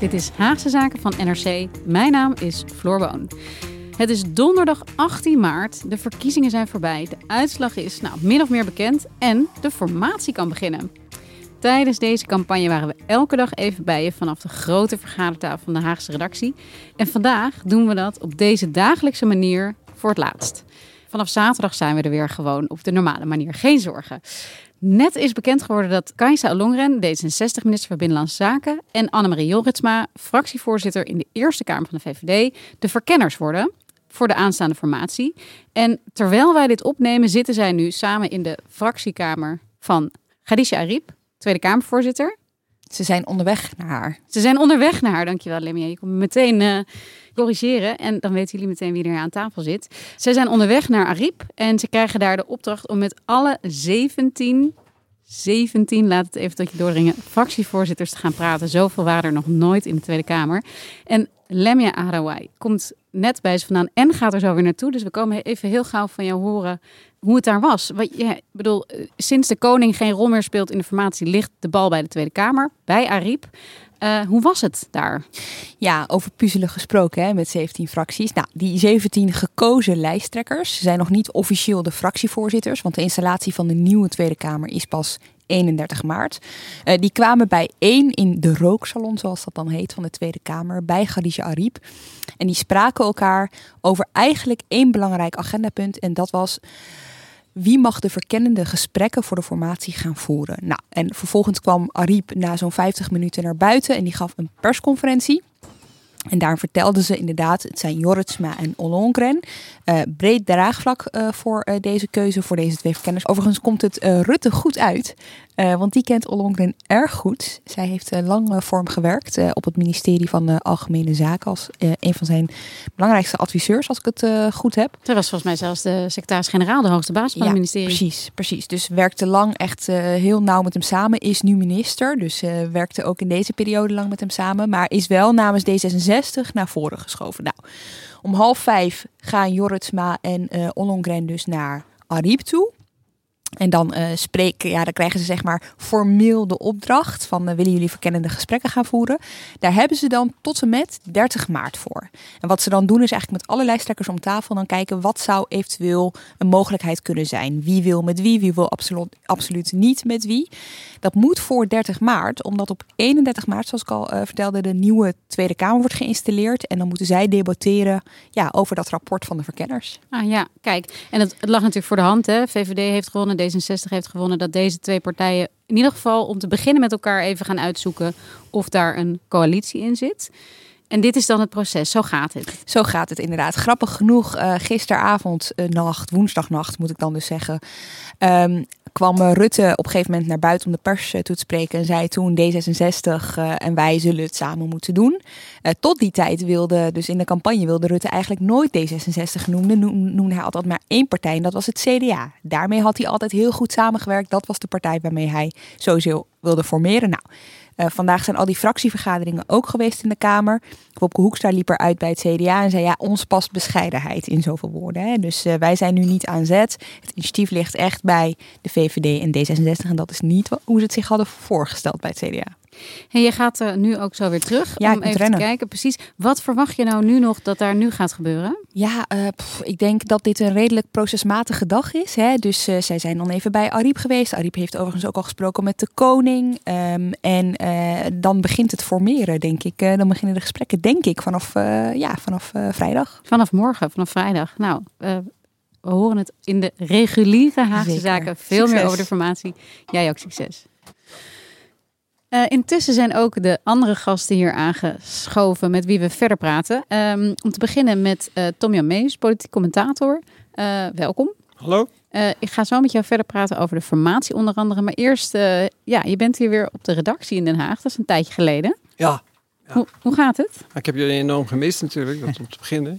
Dit is Haagse Zaken van NRC. Mijn naam is Floor Boon. Het is donderdag 18 maart. De verkiezingen zijn voorbij. De uitslag is min of meer bekend en de formatie kan beginnen. Tijdens deze campagne waren we elke dag even bij je vanaf de grote vergadertafel van de Haagse redactie. En vandaag doen we dat op deze dagelijkse manier voor het laatst. Vanaf zaterdag zijn we er weer gewoon op de normale manier. Geen zorgen. Net is bekend geworden dat Kajsa Ollongren, D66-minister van Binnenlandse Zaken, en Annemarie Jorritsma, fractievoorzitter in de Eerste Kamer van de VVD, de verkenners worden voor de aanstaande formatie. En terwijl wij dit opnemen, zitten zij nu samen in de fractiekamer van Khadija Arib, Tweede Kamervoorzitter. Ze zijn onderweg naar haar. Dankjewel, Lemia. Je komt me meteen corrigeren en dan weten jullie meteen wie er aan tafel zit. Zij zijn onderweg naar Arib en ze krijgen daar de opdracht om met alle 17, laat het even tot je doordringen, fractievoorzitters te gaan praten. Zoveel waren er nog nooit in de Tweede Kamer. En Lemia Arouai komt net bij ze vandaan en gaat er zo weer naartoe. Dus we komen even heel gauw van jou horen hoe het daar was. Sinds de koning geen rol meer speelt in de formatie, ligt de bal bij de Tweede Kamer, bij Arib. Hoe was het daar? Ja, over puzzelen gesproken met 17 fracties. Nou, die 17 gekozen lijsttrekkers zijn nog niet officieel de fractievoorzitters, want de installatie van de nieuwe Tweede Kamer is pas 31 maart. Die kwamen bijeen in de rooksalon, zoals dat dan heet, van de Tweede Kamer, bij Khadija Arib. En die spraken elkaar over eigenlijk één belangrijk agendapunt. En dat was: wie mag de verkennende gesprekken voor de formatie gaan voeren? Nou, en vervolgens kwam Arib na zo'n 50 minuten naar buiten en die gaf een persconferentie. En daar vertelden ze inderdaad, het zijn Jorritsma en Ollongren. Breed draagvlak voor deze keuze, voor deze twee verkenners. Overigens komt het Rutte goed uit, want die kent Ollongren erg goed. Zij heeft lang voor hem gewerkt op het ministerie van Algemene Zaken als een van zijn belangrijkste adviseurs, als ik het goed heb. Zij was volgens mij zelfs de secretaris-generaal, de hoogste baas van het ministerie. Precies. Dus werkte lang echt heel nauw met hem samen. Is nu minister, dus werkte ook in deze periode lang met hem samen. Maar is wel namens D66 naar voren geschoven. Nou, om 4:30 gaan Jorritsma en Ollongren dus naar Arib toe. En dan dan krijgen ze zeg maar formeel de opdracht van willen jullie verkennende gesprekken gaan voeren. Daar hebben ze dan tot en met 30 maart voor. En wat ze dan doen is eigenlijk met alle lijsttrekkers om tafel dan kijken wat zou eventueel een mogelijkheid kunnen zijn. Wie wil met wie wil absoluut niet met wie. Dat moet voor 30 maart, omdat op 31 maart, zoals ik al vertelde, de nieuwe Tweede Kamer wordt geïnstalleerd. En dan moeten zij debatteren over dat rapport van de verkenners. Ah ja, kijk. En het lag natuurlijk voor de hand. Hè? VVD heeft gewonnen, D66 heeft gewonnen. Dat deze twee partijen in ieder geval om te beginnen met elkaar even gaan uitzoeken of daar een coalitie in zit. En dit is dan het proces. Zo gaat het. Zo gaat het inderdaad. Grappig genoeg, woensdagnacht moet ik dan dus zeggen, kwam Rutte op een gegeven moment naar buiten om de pers toe te spreken en zei toen D66 en wij zullen het samen moeten doen. Tot die tijd dus in de campagne wilde Rutte eigenlijk nooit D66 noemde hij altijd maar één partij en dat was het CDA. Daarmee had hij altijd heel goed samengewerkt. Dat was de partij waarmee hij sowieso wilde formeren. Nou, vandaag zijn al die fractievergaderingen ook geweest in de Kamer. Wopke Hoekstra liep eruit bij het CDA en zei ons past bescheidenheid in zoveel woorden. Hè? Dus wij zijn nu niet aan zet. Het initiatief ligt echt bij de VVD en D66 en dat is niet hoe ze het zich hadden voorgesteld bij het CDA. En je gaat nu ook zo weer terug om even te kijken. Precies, wat verwacht je nou nu nog dat daar nu gaat gebeuren? Ja, ik denk dat dit een redelijk procesmatige dag is. Hè? Dus zij zijn dan even bij Arib geweest. Arib heeft overigens ook al gesproken met de koning. Dan begint het formeren, denk ik. Dan beginnen de gesprekken, denk ik, vanaf vrijdag. Vanaf morgen, vanaf vrijdag. Nou, we horen het in de reguliere Haagse Zaken. Veel meer over de formatie. Jij ook succes. Intussen zijn ook de andere gasten hier aangeschoven met wie we verder praten. Om te beginnen met Tom-Jan Meijers, politiek commentator. Welkom. Hallo. Ik ga zo met jou verder praten over de formatie onder andere. Maar eerst, je bent hier weer op de redactie in Den Haag. Dat is een tijdje geleden. Ja. Hoe gaat het? Ik heb jullie enorm gemist natuurlijk, dat om te beginnen.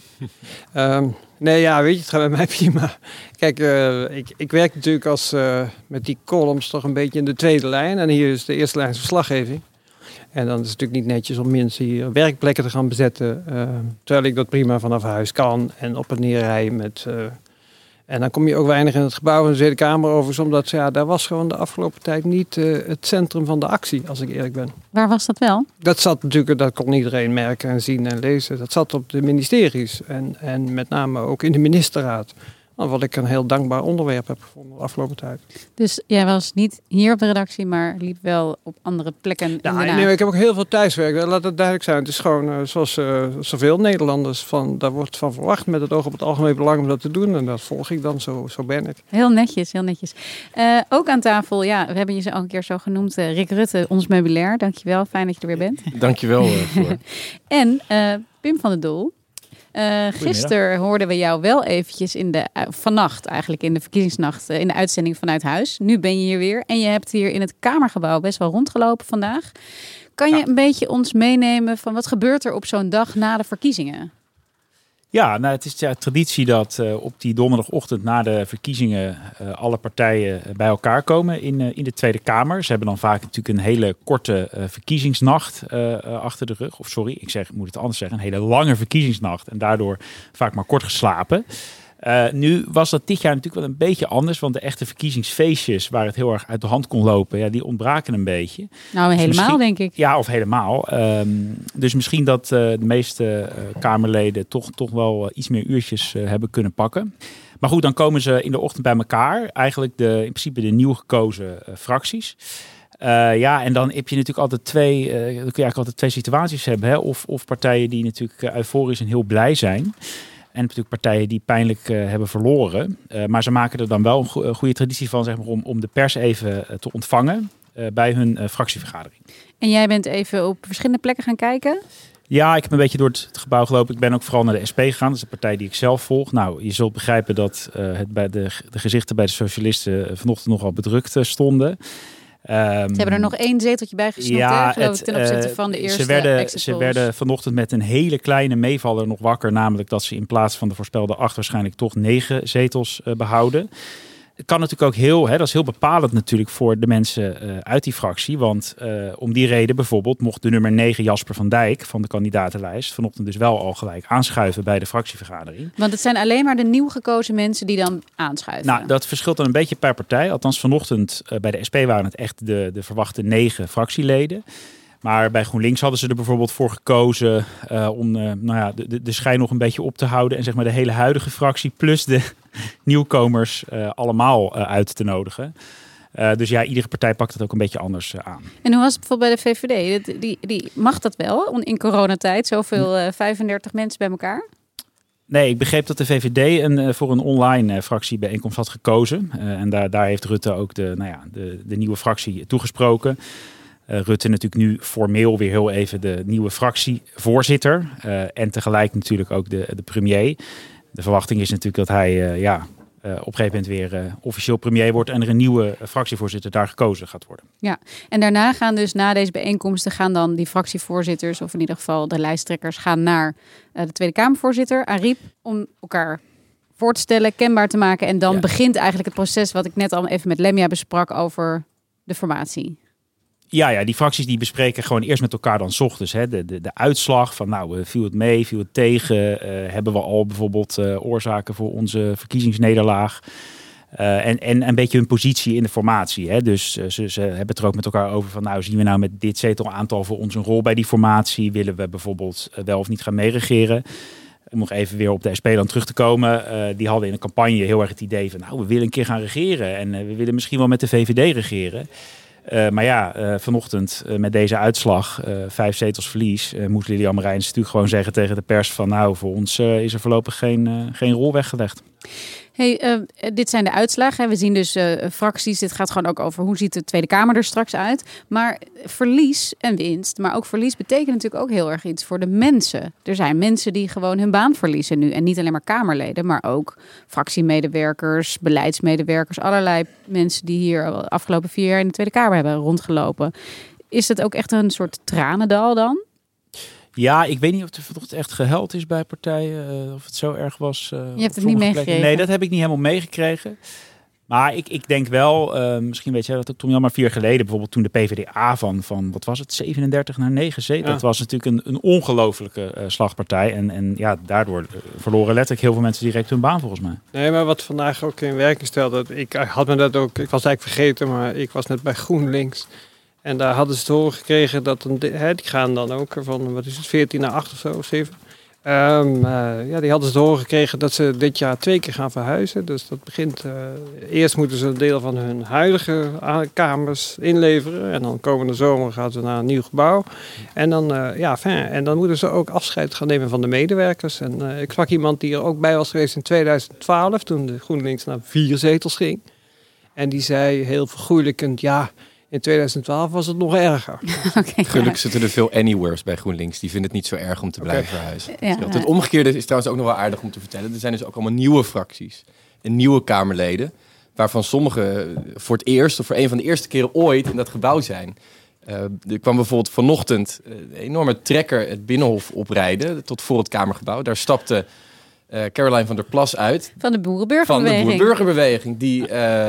Het gaat bij mij prima. Kijk, ik werk natuurlijk met die columns toch een beetje in de tweede lijn. En hier is de eerste lijn verslaggeving. En dan is het natuurlijk niet netjes om mensen hier werkplekken te gaan bezetten. Terwijl ik dat prima vanaf huis kan en op en neer rij met En dan kom je ook weinig in het gebouw van de Tweede Kamer overigens, omdat daar was gewoon de afgelopen tijd niet het centrum van de actie, als ik eerlijk ben. Waar was dat wel? Dat zat natuurlijk, dat kon iedereen merken en zien en lezen. Dat zat op de ministeries en met name ook in de ministerraad. Wat ik een heel dankbaar onderwerp heb gevonden de afgelopen tijd. Dus jij was niet hier op de redactie, maar liep wel op andere plekken in Den Haag. Nee, ik heb ook heel veel thuiswerk. Laat het duidelijk zijn. Het is gewoon zoals zoveel Nederlanders. Daar wordt van verwacht met het oog op het algemeen belang om dat te doen. En dat volg ik dan, zo ben ik. Heel netjes, heel netjes. Ook aan tafel, we hebben je zo al een keer zo genoemd. Rick Rutte, ons meubilair. Dankjewel, fijn dat je er weer bent. Dankjewel. Floor. En Pim van der Doel. Gisteren hoorden we jou wel eventjes vannacht eigenlijk in de verkiezingsnacht in de uitzending vanuit huis. Nu ben je hier weer en je hebt hier in het Kamergebouw best wel rondgelopen vandaag. Kan je een beetje ons meenemen van wat gebeurt er op zo'n dag na de verkiezingen? Ja, het is traditie dat op die donderdagochtend na de verkiezingen alle partijen bij elkaar komen in de Tweede Kamer. Ze hebben dan vaak natuurlijk een hele korte verkiezingsnacht achter de rug. Of ik moet het anders zeggen, een hele lange verkiezingsnacht en daardoor vaak maar kort geslapen. Nu was dat dit jaar natuurlijk wel een beetje anders, want de echte verkiezingsfeestjes waar het heel erg uit de hand kon lopen, die ontbraken een beetje. Nou, helemaal denk ik. Ja, of helemaal. Dus misschien dat de meeste Kamerleden toch wel iets meer uurtjes hebben kunnen pakken. Maar goed, dan komen ze in de ochtend bij elkaar. Eigenlijk in principe de nieuw gekozen fracties. En dan heb je natuurlijk altijd twee situaties hebben. Hè? Of partijen die natuurlijk euforisch en heel blij zijn. En natuurlijk partijen die pijnlijk hebben verloren. Maar ze maken er dan wel een goede traditie van, zeg maar, om de pers even te ontvangen bij hun fractievergadering. En jij bent even op verschillende plekken gaan kijken? Ja, ik heb een beetje door het gebouw gelopen. Ik ben ook vooral naar de SP gegaan. Dat is de partij die ik zelf volg. Nou, je zult begrijpen dat bij de gezichten bij de socialisten vanochtend nogal bedrukt stonden. Ze hebben er nog 1 zeteltje bij gesnopt, geloof ik, ten opzichte van de eerste Ze werden vanochtend met een hele kleine meevaller nog wakker. Namelijk dat ze in plaats van de voorspelde 8 waarschijnlijk toch 9 zetels behouden. Het kan natuurlijk ook dat is heel bepalend natuurlijk voor de mensen uit die fractie. Want om die reden bijvoorbeeld mocht de nummer 9 Jasper van Dijk van de kandidatenlijst vanochtend dus wel al gelijk aanschuiven bij de fractievergadering. Want het zijn alleen maar de nieuw gekozen mensen die dan aanschuiven. Nou, dat verschilt dan een beetje per partij. Althans vanochtend bij de SP waren het echt de verwachte 9 fractieleden. Maar bij GroenLinks hadden ze er bijvoorbeeld voor gekozen om de schijn nog een beetje op te houden. En zeg maar de hele huidige fractie plus de nieuwkomers allemaal uit te nodigen. Dus iedere partij pakt het ook een beetje anders aan. En hoe was het bijvoorbeeld bij de VVD? Die mag dat wel in coronatijd? Zoveel 35 mensen bij elkaar? Nee, ik begreep dat de VVD voor een online fractiebijeenkomst had gekozen. En daar heeft Rutte ook de nieuwe fractie toegesproken. Rutte natuurlijk nu formeel weer heel even de nieuwe fractievoorzitter. En tegelijk natuurlijk ook de premier. De verwachting is natuurlijk dat hij op een gegeven moment weer officieel premier wordt en er een nieuwe fractievoorzitter daar gekozen gaat worden. Ja, en daarna gaan dus na deze bijeenkomsten gaan dan die fractievoorzitters, of in ieder geval de lijsttrekkers, gaan naar de Tweede Kamervoorzitter, Ariep, om elkaar voor te stellen, kenbaar te maken. En dan begint eigenlijk het proces wat ik net al even met Lemja besprak over de formatie. Ja, die fracties die bespreken gewoon eerst met elkaar dan 's ochtends de uitslag van viel het mee, viel het tegen, hebben we al bijvoorbeeld oorzaken voor onze verkiezingsnederlaag en een beetje hun positie in de formatie. Hè? Dus ze hebben het er ook met elkaar over van zien we met dit zetelaantal voor ons een rol bij die formatie, willen we bijvoorbeeld wel of niet gaan meeregeren. Om nog even weer op de SP dan terug te komen. Die hadden in een campagne heel erg het idee van we willen een keer gaan regeren en we willen misschien wel met de VVD regeren. Vanochtend met deze uitslag, 5 zetels verlies, moet Lilian Marijnissen natuurlijk gewoon zeggen tegen de pers van voor ons is er voorlopig geen rol weggelegd. Hey, dit zijn de uitslagen. We zien dus fracties. Dit gaat gewoon ook over hoe ziet de Tweede Kamer er straks uit. Maar verlies en winst, maar ook verlies betekent natuurlijk ook heel erg iets voor de mensen. Er zijn mensen die gewoon hun baan verliezen nu. En niet alleen maar Kamerleden, maar ook fractiemedewerkers, beleidsmedewerkers. Allerlei mensen die hier de afgelopen 4 jaar in de Tweede Kamer hebben rondgelopen. Is dat ook echt een soort tranendal dan? Ja, ik weet niet of het echt gehuild is bij partijen. Of het zo erg was. Je hebt het niet meegekregen? Nee, dat heb ik niet helemaal meegekregen. Maar ik denk wel, misschien weet jij dat ook, Tom-Jan, maar 4 jaar geleden bijvoorbeeld toen de PvdA van wat was het, 37 naar 9 zetels. Ja. Dat was natuurlijk een ongelofelijke slagpartij. En ja, daardoor verloren letterlijk heel veel mensen direct hun baan volgens mij. Nee, maar wat vandaag ook in werking stelde, ik had me dat ook, ik was eigenlijk vergeten, maar ik was net bij GroenLinks. En daar hadden ze te horen gekregen dat die gaan dan ook van, wat is het, 14 naar 8 of zo, 7. Die hadden ze te horen gekregen dat ze dit jaar 2 keer gaan verhuizen. Dus dat begint, eerst moeten ze een deel van hun huidige kamers inleveren. En dan komende zomer gaan ze naar een nieuw gebouw. En dan, en dan moeten ze ook afscheid gaan nemen van de medewerkers. En ik sprak iemand die er ook bij was geweest in 2012, toen de GroenLinks naar 4 zetels ging. En die zei heel vergoeilijkend, ja, in 2012 was het nog erger. Gelukkig zitten er veel anywheres bij GroenLinks. Die vinden het niet zo erg om te blijven verhuizen. Ja. Het omgekeerde is trouwens ook nog wel aardig om te vertellen. Er zijn dus ook allemaal nieuwe fracties en nieuwe Kamerleden, waarvan sommige voor het eerst of voor een van de eerste keren ooit in dat gebouw zijn. Er kwam bijvoorbeeld vanochtend een enorme trekker het Binnenhof oprijden tot voor het Kamergebouw. Daar stapte Caroline van der Plas uit. Van de Boerenburgerbeweging. Van de Boerenburgerbeweging. Die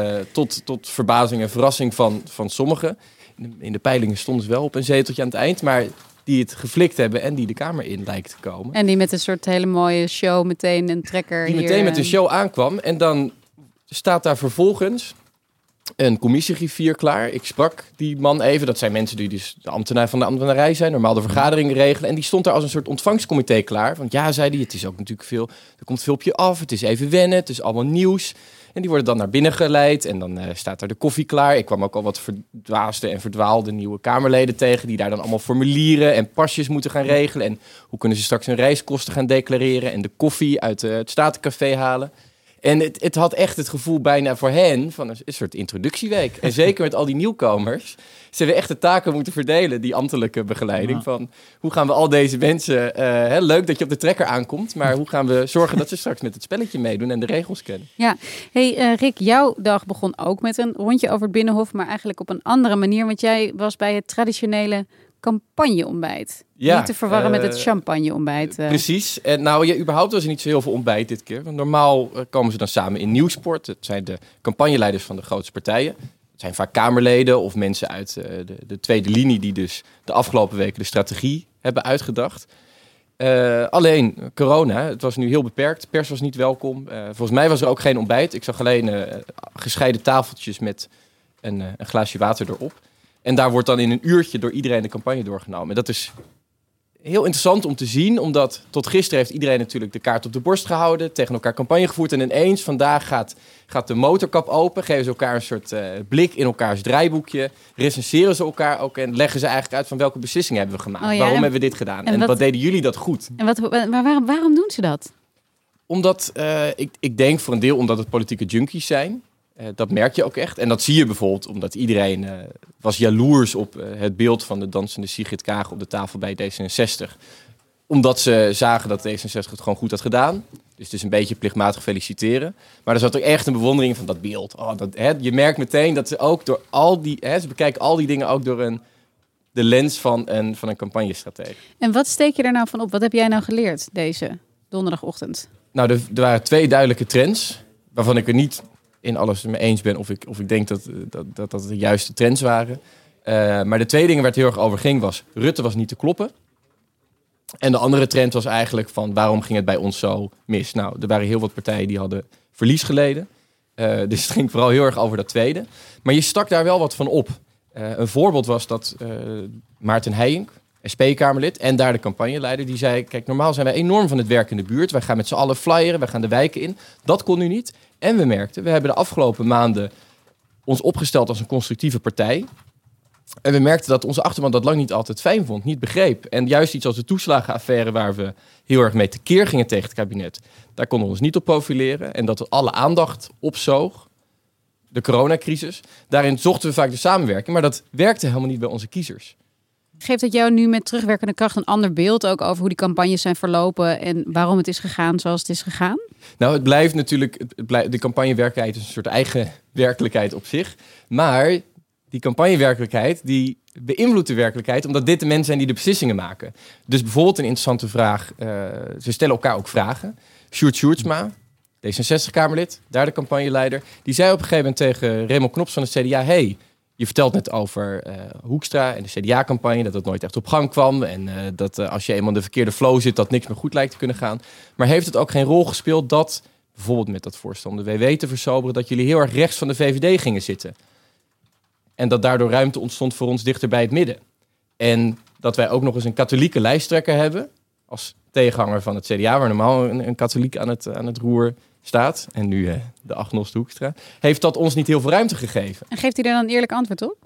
tot verbazing en verrassing van sommigen. In de peilingen stonden ze wel op een zeteltje aan het eind. Maar die het geflikt hebben en die de Kamer in lijkt te komen. En die met een soort hele mooie show meteen een trekker die hier meteen met een show aankwam. En dan staat daar vervolgens een commissiegriffier klaar. Ik sprak die man even. Dat zijn mensen die dus de ambtenaar van de ambtenarij zijn. Normaal de vergaderingen regelen. En die stond daar als een soort ontvangstcomité klaar. Want ja, zei hij, het is ook natuurlijk veel. Er komt veel op je af. Het is even wennen. Het is allemaal nieuws. En die worden dan naar binnen geleid. En dan staat daar de koffie klaar. Ik kwam ook al wat verdwaasde en verdwaalde nieuwe Kamerleden tegen. Die daar dan allemaal formulieren en pasjes moeten gaan regelen. En hoe kunnen ze straks hun reiskosten gaan declareren. En de koffie uit het Statencafé halen. En het had echt het gevoel bijna voor hen van een soort introductieweek. En zeker met al die nieuwkomers. Ze hebben echt de taken moeten verdelen, die ambtelijke begeleiding. Ja. Van hoe gaan we al deze mensen... leuk dat je op de trekker aankomt. Maar hoe gaan we zorgen dat ze straks met het spelletje meedoen en de regels kennen. Ja, hey Rick, jouw dag begon ook met een rondje over het Binnenhof. Maar eigenlijk op een andere manier. Want jij was bij het traditionele campagneontbijt. Ja, niet te verwarren met het champagneontbijt. Precies. Überhaupt was er niet zo heel veel ontbijt dit keer. Want normaal komen ze dan samen in Nieuwsport. Het zijn de campagneleiders van de grootste partijen. Het zijn vaak Kamerleden of mensen uit de tweede linie die dus de afgelopen weken de strategie hebben uitgedacht. Alleen corona, het was nu heel beperkt. De pers was niet welkom. Volgens mij was er ook geen ontbijt. Ik zag alleen gescheiden tafeltjes met een glaasje water erop. En daar wordt dan in een uurtje door iedereen de campagne doorgenomen. En dat is heel interessant om te zien, omdat tot gisteren heeft iedereen natuurlijk de kaart op de borst gehouden, tegen elkaar campagne gevoerd. En ineens vandaag gaat de motorkap open, geven ze elkaar een soort blik in elkaars draaiboekje, recenseren ze elkaar ook en leggen ze eigenlijk uit van welke beslissingen hebben we gemaakt. Oh ja, waarom hebben we dit gedaan? En wat deden jullie dat goed? En waarom doen ze dat? Omdat, ik denk voor een deel omdat het politieke junkies zijn. Dat merk je ook echt. En dat zie je bijvoorbeeld omdat iedereen was jaloers op het beeld van de dansende Sigrid Kaag op de tafel bij D66. Omdat ze zagen dat D66 het gewoon goed had gedaan. Dus het is een beetje plichtmatig feliciteren. Maar er zat ook echt een bewondering van dat beeld. Je merkt meteen dat ze ook door al die... ze bekijken al die dingen ook door de lens van een campagnestratege. En wat steek je daar nou van op? Wat heb jij nou geleerd deze donderdagochtend? Nou, er waren 2 duidelijke trends waarvan ik er niet in alles mee eens ben of ik denk dat de juiste trends waren. Maar de 2 dingen waar het heel erg over ging was, Rutte was niet te kloppen. En de andere trend was eigenlijk van, waarom ging het bij ons zo mis? Nou, er waren heel wat partijen die hadden verlies geleden. Dus het ging vooral heel erg over dat tweede. Maar je stak daar wel wat van op. Een voorbeeld was dat Maarten Heijink, SP-Kamerlid en daar de campagneleider, die zei, kijk, normaal zijn wij enorm van het werk in de buurt. Wij gaan met z'n allen flyeren, wij gaan de wijken in. Dat kon nu niet. En we merkten, we hebben de afgelopen maanden ons opgesteld als een constructieve partij. En we merkten dat onze achterban dat lang niet altijd fijn vond, niet begreep. En juist iets als de toeslagenaffaire, waar we heel erg mee tekeer gingen tegen het kabinet, daar konden we ons niet op profileren. En dat alle aandacht opzoog, de coronacrisis. Daarin zochten we vaak de samenwerking, maar dat werkte helemaal niet bij onze kiezers. Geeft het jou nu met terugwerkende kracht een ander beeld ook over hoe die campagnes zijn verlopen en waarom het is gegaan zoals het is gegaan? Nou, het blijft natuurlijk, de campagnewerkelijkheid is een soort eigen werkelijkheid op zich. Maar die campagnewerkelijkheid, die beïnvloedt de werkelijkheid omdat dit de mensen zijn die de beslissingen maken. Dus bijvoorbeeld een interessante vraag, ze stellen elkaar ook vragen. Sjoerd Sjoerdsma, D66-Kamerlid, daar de campagneleider. Die zei op een gegeven moment tegen Raymond Knops van het CDA... hey, je vertelt net over Hoekstra en de CDA-campagne... dat het nooit echt op gang kwam... en dat als je eenmaal in de verkeerde flow zit... dat niks meer goed lijkt te kunnen gaan. Maar heeft het ook geen rol gespeeld dat... bijvoorbeeld met dat voorstel om de WW te versoberen... dat jullie heel erg rechts van de VVD gingen zitten? En dat daardoor ruimte ontstond voor ons dichter bij het midden. En dat wij ook nog eens een katholieke lijsttrekker hebben... als tegenhanger van het CDA... waar normaal een katholiek aan het roer staat... en nu de agnost Hoekstra... heeft dat ons niet heel veel ruimte gegeven. En geeft hij daar dan een eerlijk antwoord op?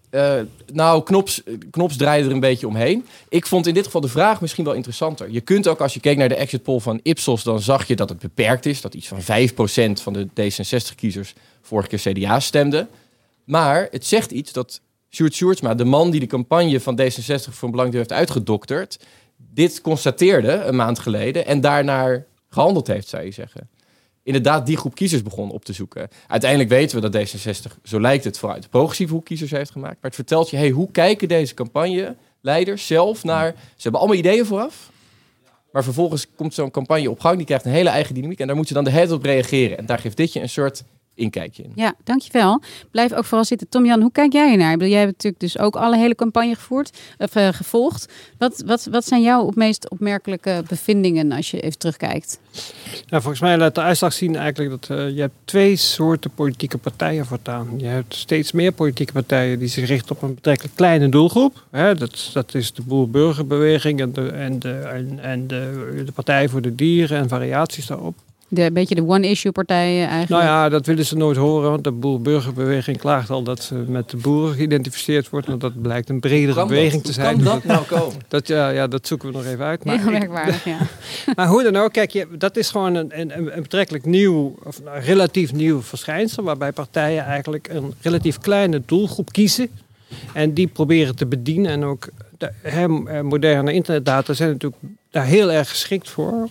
Knops draaide er een beetje omheen. Ik vond in dit geval de vraag misschien wel interessanter. Je kunt ook, als je keek naar de exit poll van Ipsos... dan zag je dat het beperkt is. Dat iets van 5% van de D66-kiezers vorige keer CDA stemde. Maar het zegt iets dat Sjoerd Sjoerdsma... de man die de campagne van D66 voor een belang heeft uitgedokterd... dit constateerde een maand geleden... en daarnaar gehandeld heeft, zou je zeggen. Inderdaad die groep kiezers begon op te zoeken. Uiteindelijk weten we dat D66, zo lijkt het, vooruit de progressieve hoek kiezers heeft gemaakt. Maar het vertelt je, hoe kijken deze campagneleiders zelf naar... Ze hebben allemaal ideeën vooraf. Maar vervolgens komt zo'n campagne op gang. Die krijgt een hele eigen dynamiek. En daar moet je dan de hele tijd op reageren. En daar geeft dit je een soort inkijkje in. Ja, dankjewel. Blijf ook vooral zitten. Tom-Jan, hoe kijk jij ernaar? Jij hebt natuurlijk dus ook alle hele campagne gevolgd. Wat zijn jouw meest opmerkelijke bevindingen als je even terugkijkt? Nou, volgens mij laat de uitslag zien eigenlijk dat je hebt 2 soorten politieke partijen voortaan. Je hebt steeds meer politieke partijen die zich richten op een betrekkelijk kleine doelgroep. Dat is de boer-burgerbeweging en de Partij voor de Dieren en variaties daarop. Een beetje de one-issue partijen eigenlijk. Nou ja, dat willen ze nooit horen. Want de boer-burgerbeweging klaagt al dat ze met de boeren geïdentificeerd wordt. Want dat blijkt een bredere beweging te zijn. Hoe kan dat nou komen? Dat zoeken we nog even uit. Maar heel merkwaardig, ja. Maar hoe dan ook, kijk, dat is gewoon een betrekkelijk nieuw, of een relatief nieuw verschijnsel. Waarbij partijen eigenlijk een relatief kleine doelgroep kiezen. En die proberen te bedienen. En ook de moderne internetdata zijn natuurlijk daar heel erg geschikt voor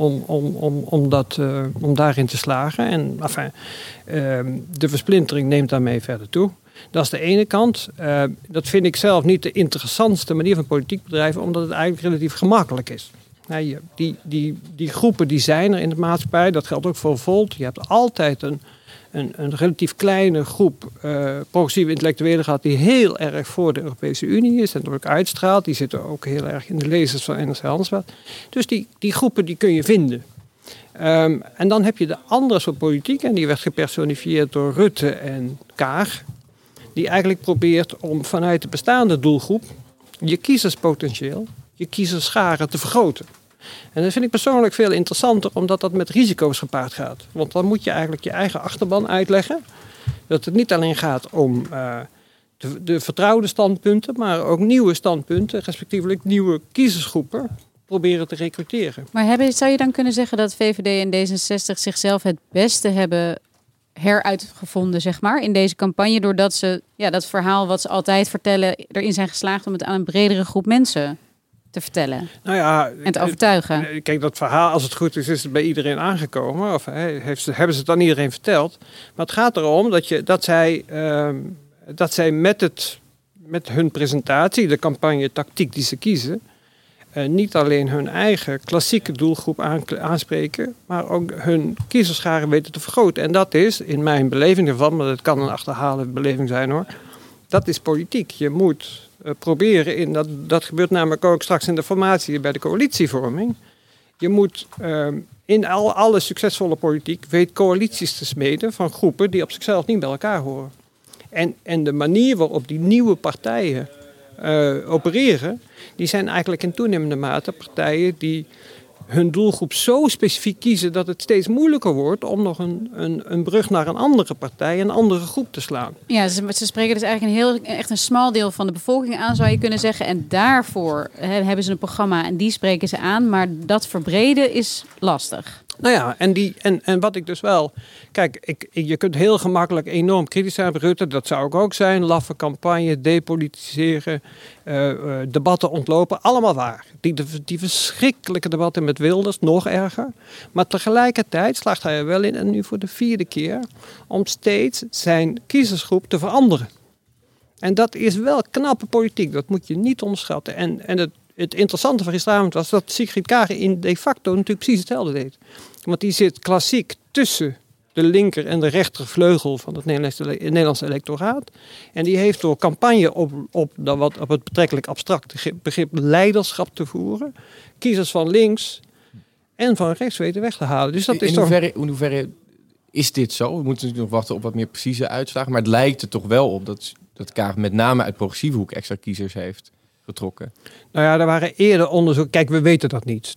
om daarin te slagen. En de versplintering neemt daarmee verder toe. Dat is de ene kant. Dat vind ik zelf niet de interessantste manier van politiek bedrijven, omdat het eigenlijk relatief gemakkelijk is. Die groepen die zijn er in de maatschappij, dat geldt ook voor Volt. Je hebt altijd een relatief kleine groep progressieve intellectuelen gehad die heel erg voor de Europese Unie is en dat ook uitstraalt. Die zitten ook heel erg in de lezers van NRC Handelsblad. Dus die groepen die kun je vinden. En dan heb je de andere soort politiek en die werd gepersonifieerd door Rutte en Kaag. Die eigenlijk probeert om vanuit de bestaande doelgroep je kiezerspotentieel, je kiezerscharen te vergroten. En dat vind ik persoonlijk veel interessanter, omdat dat met risico's gepaard gaat. Want dan moet je eigenlijk je eigen achterban uitleggen. Dat het niet alleen gaat om de vertrouwde standpunten, maar ook nieuwe standpunten, respectievelijk nieuwe kiezersgroepen, proberen te recruteren. Maar zou je dan kunnen zeggen dat VVD en D66 zichzelf het beste hebben heruitgevonden, zeg maar, in deze campagne, doordat ze dat verhaal wat ze altijd vertellen, erin zijn geslaagd om het aan een bredere groep mensen te vertellen en te overtuigen? Kijk, dat verhaal, als het goed is het bij iedereen aangekomen. Of hebben ze het aan iedereen verteld. Maar het gaat erom dat zij met hun presentatie, de campagne tactiek die ze kiezen, niet alleen hun eigen klassieke doelgroep aanspreken, maar ook hun kiezerscharen weten te vergroten. En dat is, in mijn beleving ervan, maar dat kan een achterhaalde beleving zijn hoor, dat is politiek. Je moet proberen, dat gebeurt namelijk ook straks in de formatie bij de coalitievorming. Je moet in alle succesvolle politiek weet coalities te smeden van groepen die op zichzelf niet bij elkaar horen. En de manier waarop die nieuwe partijen opereren, die zijn eigenlijk in toenemende mate partijen die hun doelgroep zo specifiek kiezen dat het steeds moeilijker wordt om nog een brug naar een andere partij, een andere groep te slaan. Ja, ze spreken dus eigenlijk echt een smal deel van de bevolking aan, zou je kunnen zeggen. En daarvoor hebben ze een programma en die spreken ze aan. Maar dat verbreden is lastig. Nou ja, en wat ik dus wel... Kijk, je kunt heel gemakkelijk enorm kritisch zijn op Rutte. Dat zou ik ook zijn. Laffe campagne, depolitiseren, debatten ontlopen. Allemaal waar. Die verschrikkelijke debatten met Wilders, nog erger. Maar tegelijkertijd slaagt hij er wel in, en nu voor de 4e keer, om steeds zijn kiezersgroep te veranderen. En dat is wel knappe politiek. Dat moet je niet onderschatten. En het interessante van gisteravond was dat Sigrid Kaag in de facto natuurlijk precies hetzelfde deed. Want die zit klassiek tussen de linker en de rechtervleugel van het Nederlandse electoraat. En die heeft door campagne op het betrekkelijk abstracte begrip leiderschap te voeren, kiezers van links en van rechts weten weg te halen. Dus dat is in hoeverre is dit zo? We moeten natuurlijk nog wachten op wat meer precieze uitslagen. Maar het lijkt er toch wel op dat Kaag met name uit progressieve hoek extra kiezers heeft getrokken. Nou ja, er waren eerder onderzoek. Kijk, we weten dat niet.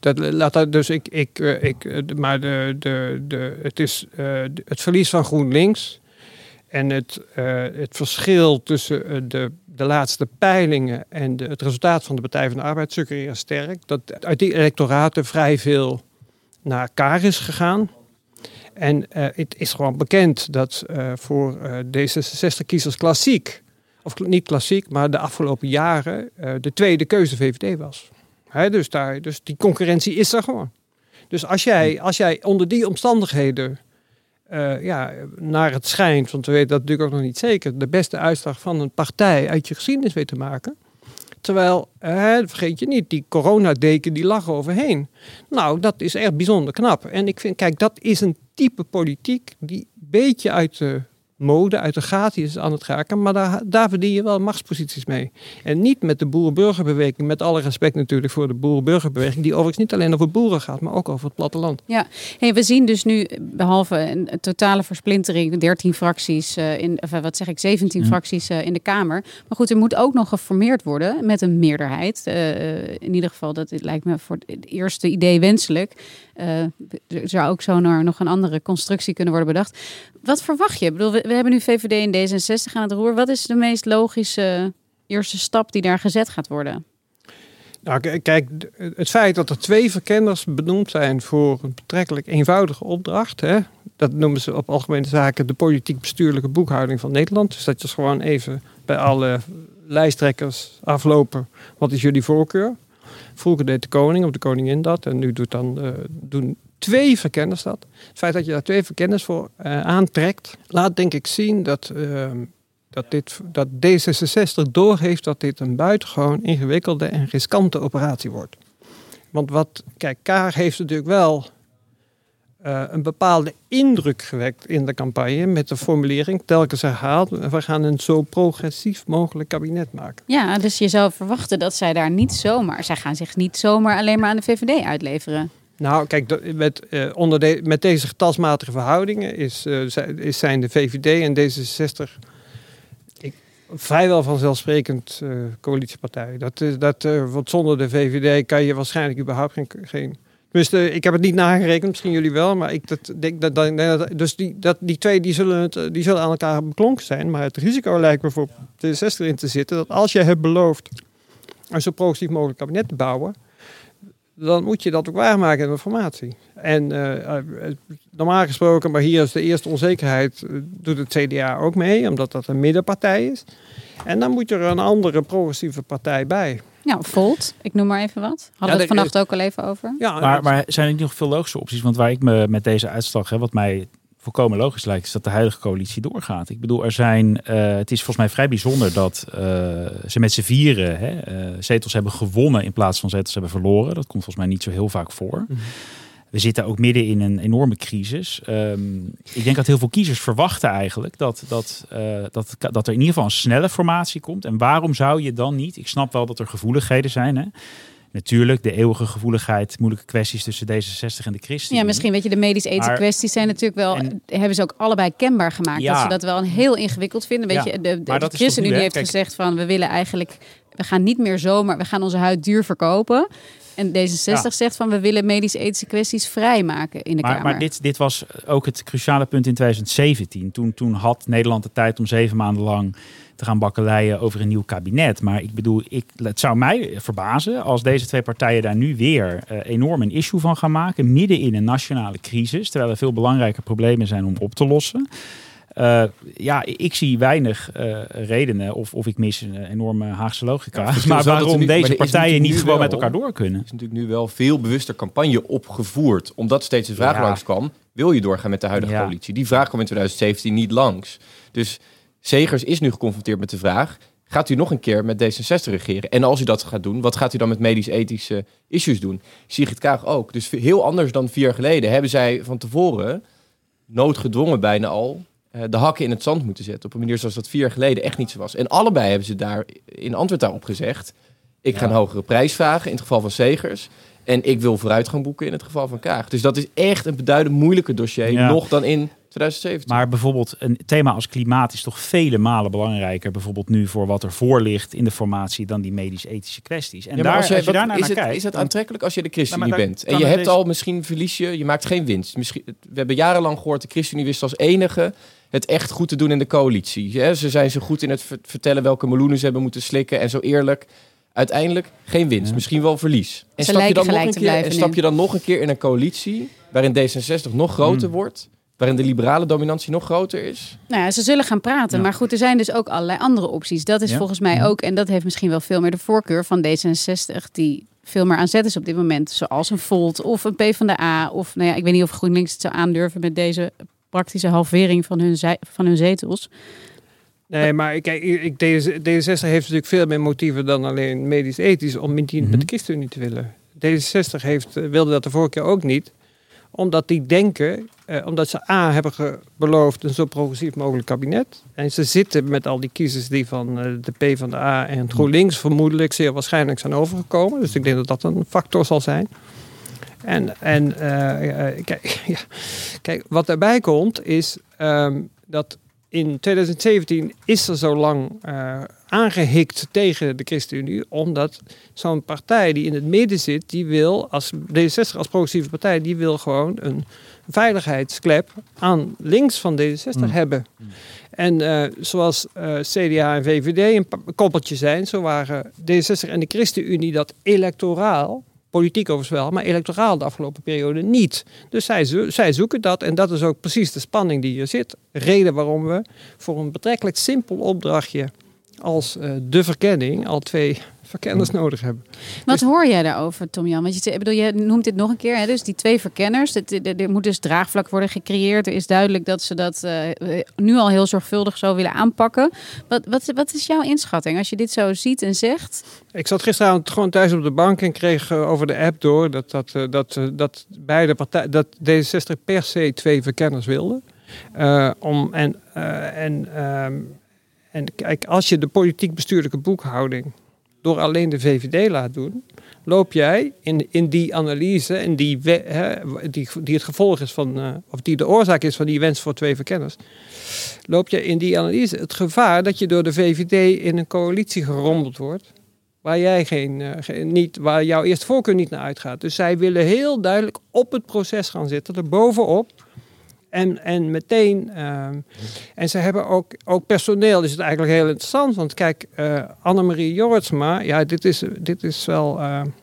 Het is het verlies van GroenLinks en het verschil tussen de laatste peilingen en het resultaat van de Partij van de Arbeid suggereert sterk dat uit die electoraten vrij veel naar Kaag is gegaan. En het is gewoon bekend dat voor D66-kiezers klassiek, of niet klassiek, maar de afgelopen jaren de tweede keuze VVD was. Dus die concurrentie is er gewoon. Dus als jij onder die omstandigheden, naar het schijnt, want we weten dat natuurlijk ook nog niet zeker, de beste uitslag van een partij uit je geschiedenis weet te maken. Terwijl, vergeet je niet, die coronadeken die lag overheen. Nou, dat is echt bijzonder knap. En ik vind, kijk, dat is een type politiek die een beetje uit de mode, uit de gaten is aan het raken. Maar daar verdien je wel machtsposities mee. En niet met de boerenburgerbeweging, met alle respect natuurlijk voor de boerenburgerbeweging, die overigens niet alleen over boeren gaat, maar ook over het platteland. Ja, we zien dus nu, behalve een totale versplintering, 13 fracties, 17 fracties in de Kamer. Maar goed, er moet ook nog geformeerd worden met een meerderheid. In ieder geval, dat lijkt me voor het eerste idee wenselijk. Er zou ook zo nog een andere constructie kunnen worden bedacht. Wat verwacht je? Ik bedoel, we hebben nu VVD en D66 aan het roer. Wat is de meest logische eerste stap die daar gezet gaat worden? Nou, kijk, het feit dat er 2 verkenners benoemd zijn voor een betrekkelijk eenvoudige opdracht, dat noemen ze op algemene zaken de politiek-bestuurlijke boekhouding van Nederland. Dus dat je gewoon even bij alle lijsttrekkers aflopen, wat is jullie voorkeur? Vroeger deed de koning of de koningin dat en nu doen 2 verkenners dat. Het feit dat je daar 2 verkenners voor aantrekt, laat denk ik zien dat D66 doorheeft dat dit een buitengewoon ingewikkelde en riskante operatie wordt. Want Kaag heeft natuurlijk wel een bepaalde indruk gewekt in de campagne met de formulering, telkens herhaald, we gaan een zo progressief mogelijk kabinet maken. Ja, dus je zou verwachten dat zij zij gaan zich niet zomaar alleen maar aan de VVD uitleveren. Nou, kijk, met deze getalsmatige verhoudingen zijn de VVD en D66 vrijwel vanzelfsprekend coalitiepartij. Want zonder de VVD kan je waarschijnlijk überhaupt geen. Tenminste, ik heb het niet nagerekend, misschien jullie wel, maar die 2 die zullen aan elkaar beklonken zijn. Maar het risico lijkt me voor D66 in te zitten dat als je hebt beloofd een zo progressief mogelijk kabinet te bouwen, dan moet je dat ook waarmaken in de formatie. En normaal gesproken, maar hier is de eerste onzekerheid, doet het CDA ook mee, omdat dat een middenpartij is. En dan moet er een andere progressieve partij bij. Nou, Volt, ik noem maar even wat. Hadden we het vannacht ook al even over. Ja, maar zijn er niet nog veel logische opties? Want waar ik me met deze uitslag, wat mij volkomen logisch lijkt, is dat de huidige coalitie doorgaat. Ik bedoel, het is volgens mij vrij bijzonder dat ze met z'n vieren zetels hebben gewonnen in plaats van zetels hebben verloren. Dat komt volgens mij niet zo heel vaak voor. Mm-hmm. We zitten ook midden in een enorme crisis. Ik denk dat heel veel kiezers verwachten eigenlijk dat er in ieder geval een snelle formatie komt. En waarom zou je dan niet? Ik snap wel dat er gevoeligheden zijn, hè? Natuurlijk, de eeuwige gevoeligheid, moeilijke kwesties tussen D66 en de ChristenUnie. Ja, misschien weet je, de medisch-ethische kwesties zijn natuurlijk wel, hebben ze ook allebei kenbaar gemaakt. Ja, dat ze dat wel een heel ingewikkeld vinden. Weet je, de ChristenUnie heeft gezegd van, we gaan niet meer zomaar, we gaan onze huid duur verkopen. En D66 zegt van, we willen medisch-ethische kwesties vrijmaken in de Kamer. Maar dit was ook het cruciale punt in 2017. Toen had Nederland de tijd om 7 maanden lang te gaan bakkeleien over een nieuw kabinet. Maar ik bedoel, het zou mij verbazen als deze 2 partijen daar nu weer enorm een issue van gaan maken, midden in een nationale crisis, terwijl er veel belangrijke problemen zijn om op te lossen. Ik zie weinig redenen of ik mis een enorme Haagse logica. Maar waarom deze partijen niet gewoon met elkaar door kunnen. Er is natuurlijk nu wel veel bewuster campagne opgevoerd. Omdat steeds de vraag langs kwam, wil je doorgaan met de huidige coalitie? Die vraag kwam in 2017 niet langs. Dus Segers is nu geconfronteerd met de vraag, gaat u nog een keer met D66 regeren? En als u dat gaat doen, wat gaat u dan met medisch-ethische issues doen? Sigrid Kaag ook. Dus heel anders dan 4 jaar geleden hebben zij van tevoren noodgedwongen bijna al de hakken in het zand moeten zetten. Op een manier zoals dat 4 jaar geleden echt niet zo was. En allebei hebben ze daar in antwoord daarop gezegd, ik ga een hogere prijs vragen in het geval van Segers. En ik wil vooruitgang boeken in het geval van Kaag. Dus dat is echt een beduidend moeilijker dossier nog dan in 2017. Maar bijvoorbeeld een thema als klimaat is toch vele malen belangrijker. Bijvoorbeeld nu voor wat er voor ligt in de formatie dan die medisch-ethische kwesties. En als je daar naar kijkt... Is het aantrekkelijk als je de ChristenUnie bent? En je hebt al misschien verlies je maakt geen winst. We hebben jarenlang gehoord, de ChristenUnie wist als enige het echt goed te doen in de coalitie. Ze zijn zo goed in het vertellen welke meloenen ze hebben moeten slikken en zo eerlijk. Uiteindelijk geen winst, misschien wel verlies. En stap je dan nog een keer in een coalitie waarin D66 nog groter wordt, waarin de liberale dominantie nog groter is? Nou ja, ze zullen gaan praten. Ja. Maar goed, er zijn dus ook allerlei andere opties. Dat is volgens mij ook, en dat heeft misschien wel veel meer de voorkeur van D66, die veel meer aan zet is op dit moment. Zoals een Volt of een PvdA. Of nou ja, ik weet niet of GroenLinks het zou aandurven met deze praktische halvering van hun zetels. Nee, maar kijk, D66 heeft natuurlijk veel meer motieven dan alleen medisch-ethisch om met de ChristenUnie te willen. D66 wilde dat de vorige keer ook niet, omdat die denken, omdat ze hebben beloofd een zo progressief mogelijk kabinet. En ze zitten met al die kiezers die van de PvdA en GroenLinks vermoedelijk zeer waarschijnlijk zijn overgekomen. Dus ik denk dat dat een factor zal zijn. Kijk, wat daarbij komt is dat in 2017 is er zo lang aangehikt tegen de ChristenUnie, omdat zo'n partij die in het midden zit, die wil, als D66 als progressieve partij, die wil gewoon een veiligheidsklep aan links van D66 hebben. En zoals CDA en VVD een koppeltje zijn, zo waren D66 en de ChristenUnie dat electoraal, politiek overigens wel, maar electoraal de afgelopen periode niet. Dus zij zoeken dat en dat is ook precies de spanning die hier zit. Reden waarom we voor een betrekkelijk simpel opdrachtje als de verkenning al 2 verkenners nodig hebben. Wat hoor jij daarover, Tom-Jan? Want je noemt dit nog een keer, hè? Dus die 2 verkenners. Er moet dus draagvlak worden gecreëerd. Er is duidelijk dat ze dat nu al heel zorgvuldig zo willen aanpakken. Wat is jouw inschatting als je dit zo ziet en zegt? Ik zat gisteravond gewoon thuis op de bank en kreeg over de app door dat beide partijen, dat D66 per se 2 verkenners wilde. En kijk, als je de politiek-bestuurlijke boekhouding door alleen de VVD laat doen, loop jij in die analyse en die het gevolg is van, of die de oorzaak is van die wens voor 2 verkenners, loop je in die analyse het gevaar dat je door de VVD in een coalitie gerommeld wordt, waar jij waar jouw eerste voorkeur niet naar uitgaat. Dus zij willen heel duidelijk op het proces gaan zitten, er bovenop. En meteen, en ze hebben ook personeel, is het eigenlijk heel interessant. Want kijk, Annemarie Jorritsma, ja, dit is wel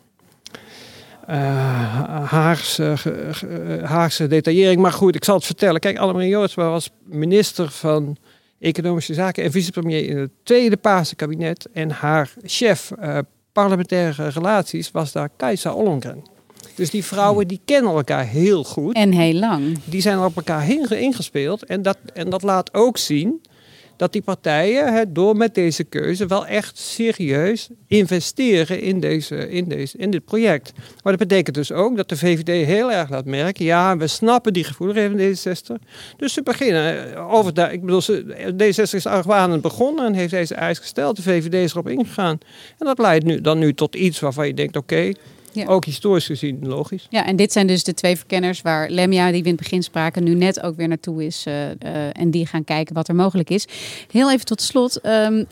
Haagse detaillering. Maar goed, ik zal het vertellen. Kijk, Annemarie Jorritsma was minister van Economische Zaken en vicepremier in het tweede Paarse kabinet. En haar chef parlementaire relaties was daar Kajsa Ollongren. Dus die vrouwen die kennen elkaar heel goed. En heel lang. Die zijn op elkaar ingespeeld. En dat laat ook zien dat die partijen door met deze keuze wel echt serieus investeren in dit project. Maar dat betekent dus ook dat de VVD heel erg laat merken, ja, we snappen die gevoeligheden van D66. Dus ze beginnen D66 is argwanend begonnen en heeft deze eis gesteld. De VVD is erop ingegaan. En dat leidt nu tot iets waarvan je denkt, oké, ja. Ook historisch gezien logisch. Ja, en dit zijn dus de 2 verkenners waar Lemja, die we in het begin spraken, nu net ook weer naartoe is. En die gaan kijken wat er mogelijk is. Heel even tot slot.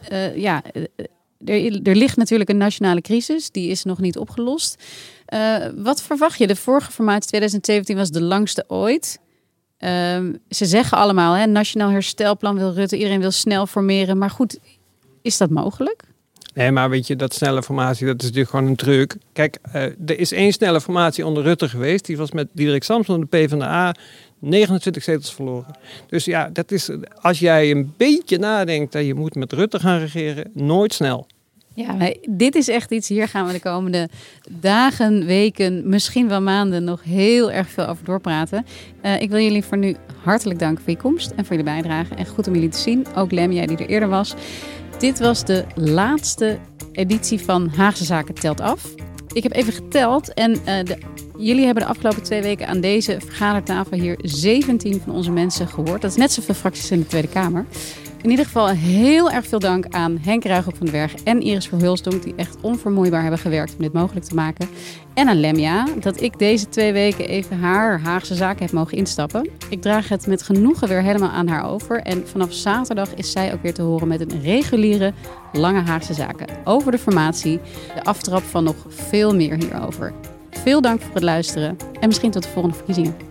Er ligt natuurlijk een nationale crisis. Die is nog niet opgelost. Wat verwacht je? De vorige formatie 2017 was de langste ooit. Ze zeggen allemaal, nationaal herstelplan wil Rutte. Iedereen wil snel formeren. Maar goed, is dat mogelijk? Nee, maar weet je, dat snelle formatie, dat is natuurlijk gewoon een truc. Kijk, er is 1 snelle formatie onder Rutte geweest. Die was met Diederik Samson, de PvdA, 29 zetels verloren. Dus ja, dat is, als jij een beetje nadenkt dat je moet met Rutte gaan regeren, nooit snel. Ja, maar dit is echt iets, hier gaan we de komende dagen, weken, misschien wel maanden nog heel erg veel over doorpraten. Ik wil jullie voor nu hartelijk danken voor je komst en voor je bijdrage. En goed om jullie te zien, ook Lem, jij die er eerder was. Dit was de laatste editie van Haagse Zaken Telt Af. Ik heb even geteld en de Jullie hebben de afgelopen 2 weken aan deze vergadertafel hier 17 van onze mensen gehoord. Dat is net zoveel fracties in de Tweede Kamer. In ieder geval heel erg veel dank aan Henk Ruigrok van den Berg en Iris Verhulsdonk, die echt onvermoeibaar hebben gewerkt om dit mogelijk te maken. En aan Lemja, dat ik deze 2 weken even haar Haagse zaken heb mogen instappen. Ik draag het met genoegen weer helemaal aan haar over. En vanaf zaterdag is zij ook weer te horen met een reguliere Lange Haagse Zaken over de formatie. De aftrap van nog veel meer hierover. Veel dank voor het luisteren en misschien tot de volgende verkiezingen.